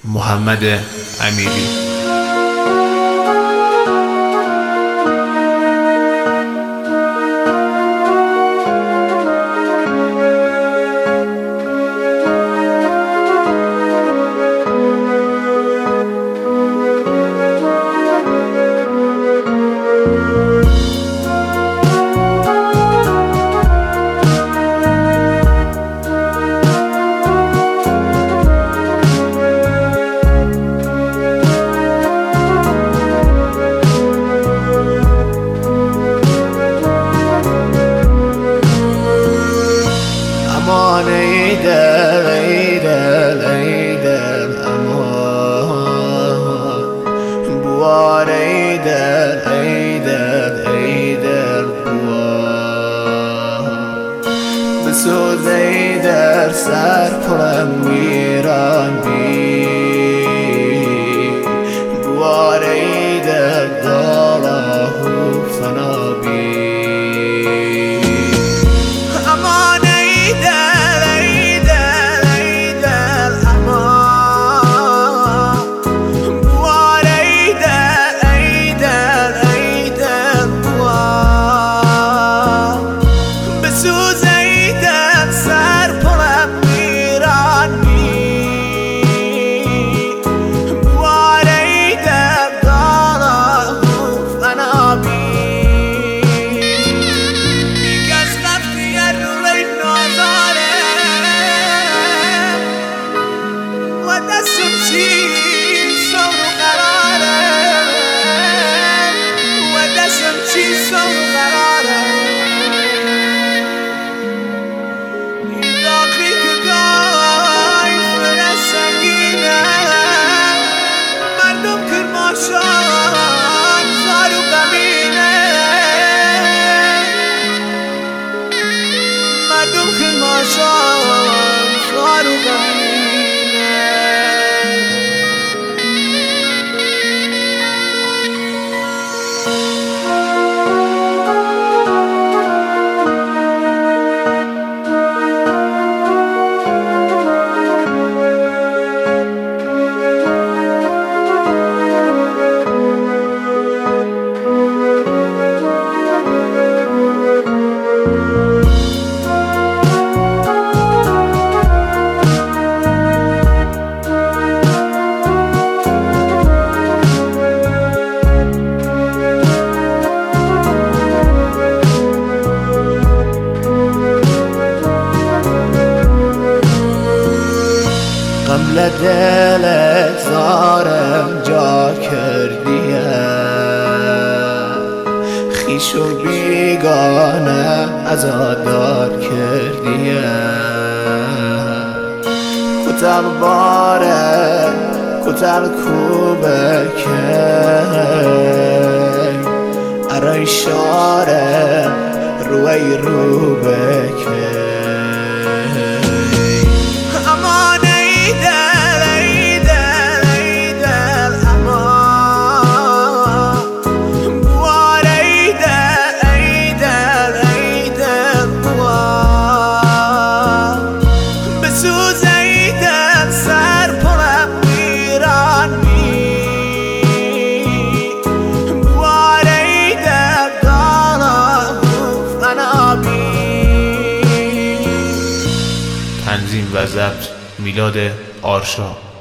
محمد امیری. امان ایدل ایدل ایدل امان بوار ایدل ایدل ایدل بوار بسوز ایدل سر پرم میران بی بوار ایدل داله فنا بی قبل دلت زارم جا کردیه خیش و بیگانه ازادار کردیه کتل باره کتل کوبه که ارای شاره روی رو بکه تنظیم و ضبط میلاد آرشا.